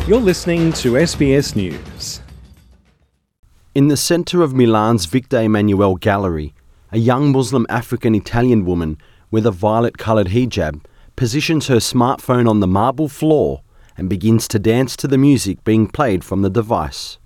You're listening to SBS News. In the centre of Milan's Victor Emmanuel Gallery, a young Muslim African-Italian woman with a violet-coloured hijab positions her smartphone on the marble floor and begins to dance to the music being played from the device.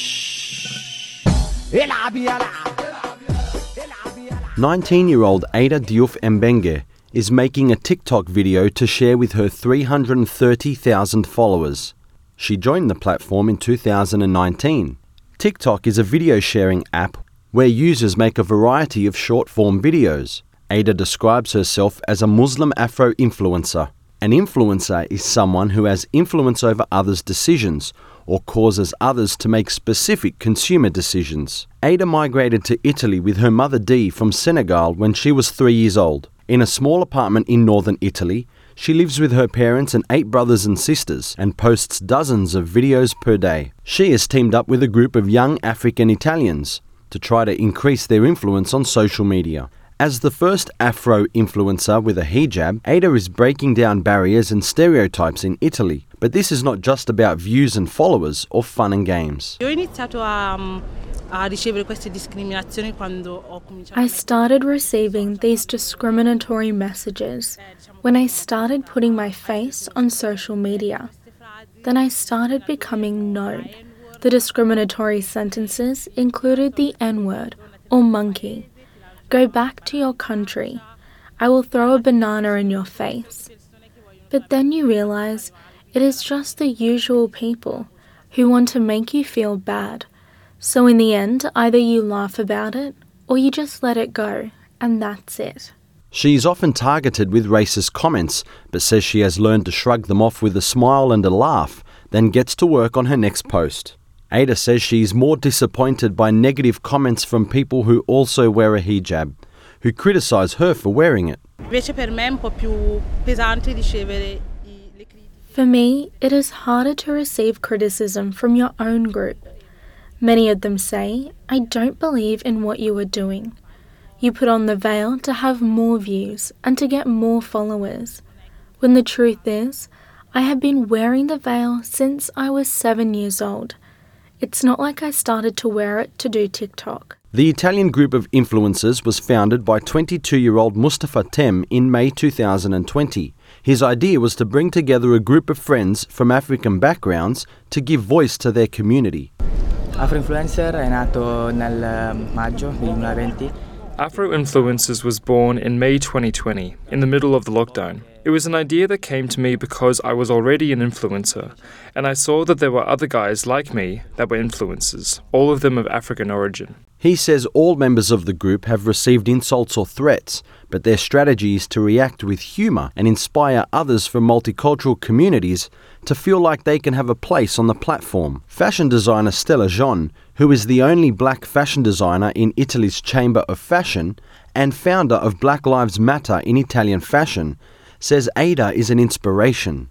19-year-old Ada Diouf Mbenge is making a TikTok video to share with her 330,000 followers. She joined the platform in 2019. TikTok is a video sharing app where users make a variety of short-form videos. Ada describes herself as a Muslim Afro-influencer. An influencer is someone who has influence over others' decisions or causes others to make specific consumer decisions. Ada migrated to Italy with her mother Dee from Senegal when she was 3 years old. In a small apartment in northern Italy, she lives with her parents and 8 brothers and sisters and posts dozens of videos per day. She has teamed up with a group of young African Italians to try to increase their influence on social media. As the first Afro-influencer with a hijab, Ada is breaking down barriers and stereotypes in Italy. But this is not just about views and followers or fun and games. I started receiving these discriminatory messages when I started putting my face on social media. Then I started becoming known. The discriminatory sentences included the N-word or monkey. Go back to your country. I will throw a banana in your face. But then you realize it is just the usual people who want to make you feel bad. So in the end, either you laugh about it or you just let it go, and that's it. She is often targeted with racist comments, but says she has learned to shrug them off with a smile and a laugh, then gets to work on her next post. Ada says she is more disappointed by negative comments from people who also wear a hijab, who criticise her for wearing it. For me, it is harder to receive criticism from your own group. Many of them say, I don't believe in what you are doing. You put on the veil to have more views and to get more followers. When the truth is, I have been wearing the veil since I was 7 years old. It's not like I started to wear it to do TikTok. The Italian group of influencers was founded by 22-year-old Mustafa Tem in May 2020. His idea was to bring together a group of friends from African backgrounds to give voice to their community. Afro-Influencer è nato nel maggio 2020. Afro-Influencers was born in May 2020, in the middle of the lockdown. It was an idea that came to me because I was already an influencer, and I saw that there were other guys like me that were influencers, all of them of African origin. He says all members of the group have received insults or threats, but their strategy is to react with humour and inspire others from multicultural communities to feel like they can have a place on the platform. Fashion designer Stella Jean, who is the only black fashion designer in Italy's Chamber of Fashion and founder of Black Lives Matter in Italian fashion, says Ada is an inspiration.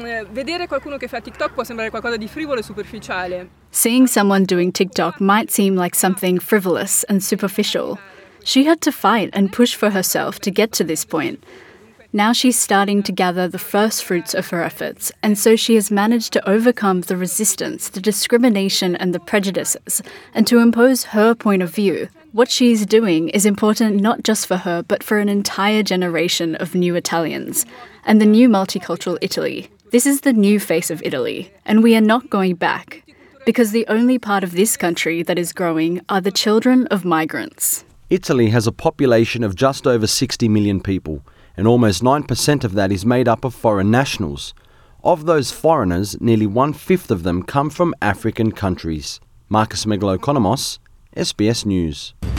Seeing someone doing TikTok might seem like something frivolous and superficial. She had to fight and push for herself to get to this point. Now she's starting to gather the first fruits of her efforts, and so she has managed to overcome the resistance, the discrimination and the prejudices, and to impose her point of view. What she's doing is important not just for her, but for an entire generation of new Italians and the new multicultural Italy. This is the new face of Italy, and we are not going back, because the only part of this country that is growing are the children of migrants. Italy has a population of just over 60 million people, and almost 9% of that is made up of foreign nationals. Of those foreigners, nearly 1/5 of them come from African countries. Marcus Megalokonomos, SBS News.